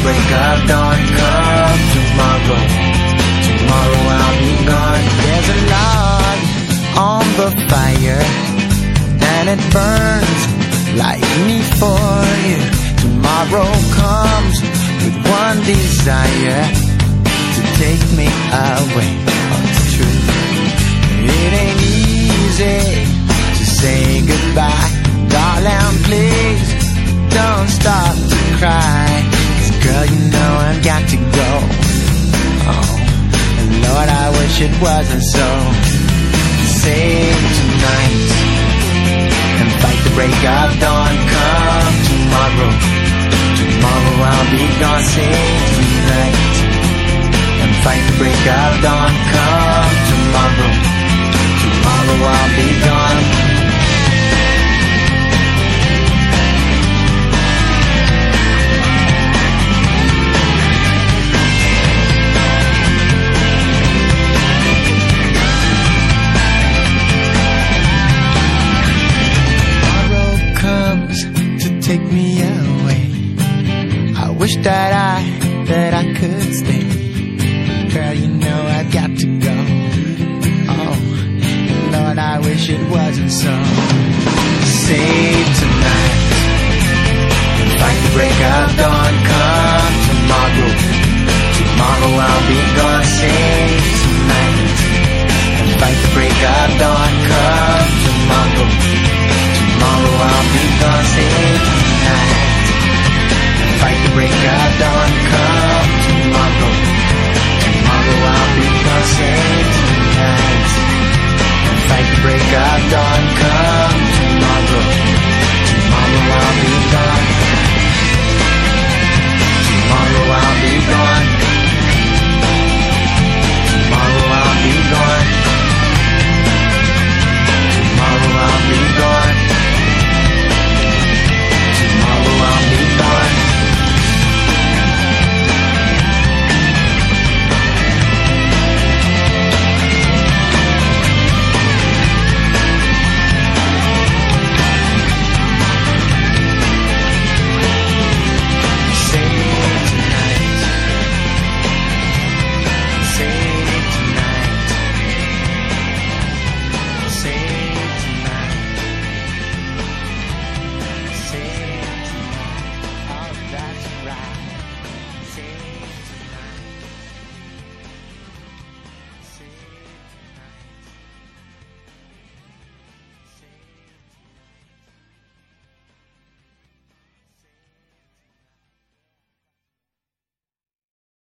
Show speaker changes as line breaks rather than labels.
break of dawn. Come tomorrow, tomorrow I'll be gone. There's a log on the fire, and it burns like me for you. Tomorrow comes with one desire, to take me away. Oh, it's true. It ain't easy to say goodbye. Darling, please don't stop to cry, 'cause girl, you know I've got to go. Oh, and Lord, I wish it wasn't so. Save tonight and fight the break of dawn. Come tomorrow, tomorrow I'll be gone. Save tonight and fight the break of dawn. Come tomorrow, tomorrow I'll be gone. Take me away. I wish that I could stay. Girl, you know I've got to go. Oh, Lord, I wish it wasn't so. Save tonight and fight the break of dawn. Come